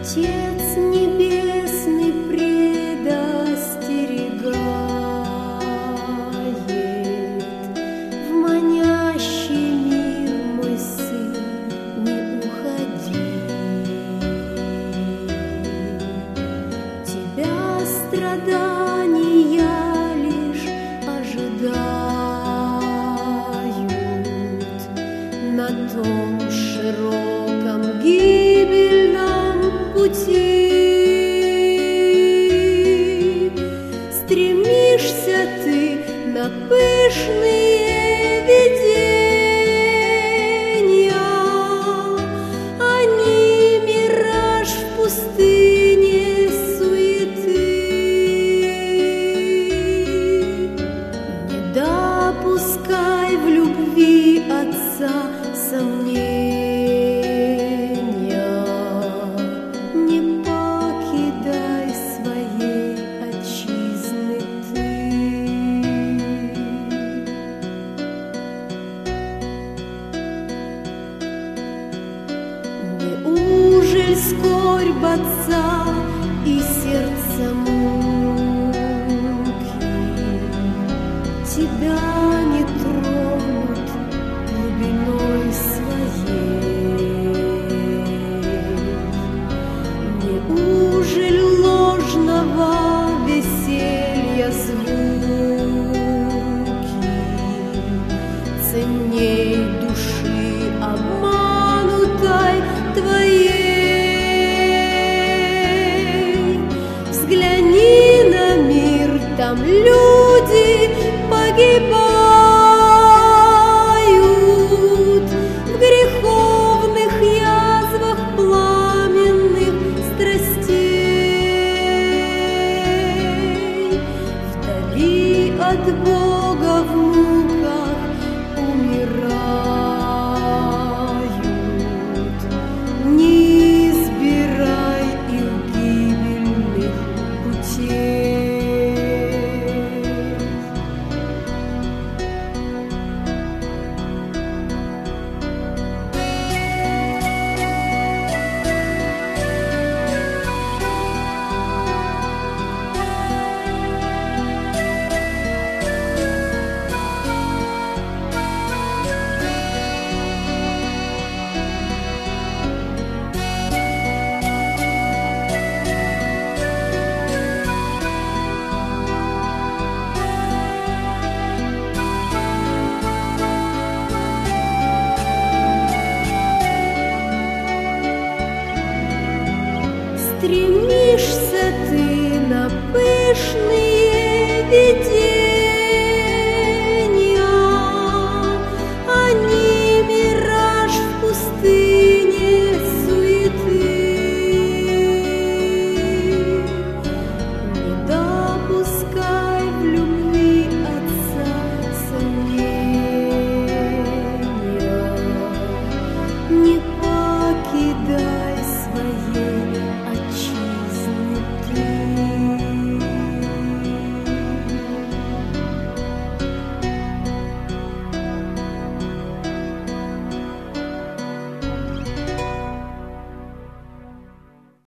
Отец Небесный предостерегает: в манящий мир, мой сын, не уходи. Тебя страдания лишь ожидают на том широком гибельном пути. Стремишься ты на пышные видения, они мираж в пустыне суеты. Не допускай в любви Отца сомнения, не покидай своей отчизны ты. Неужель скорбь Отца и сердце муки тебя не тронут глубиной своей? Неужели ложного веселья звуки ценней души обманутой твоей? Взгляни на мир, там люди погибают в греховных язвах пламенных страстей. Вдали от Бога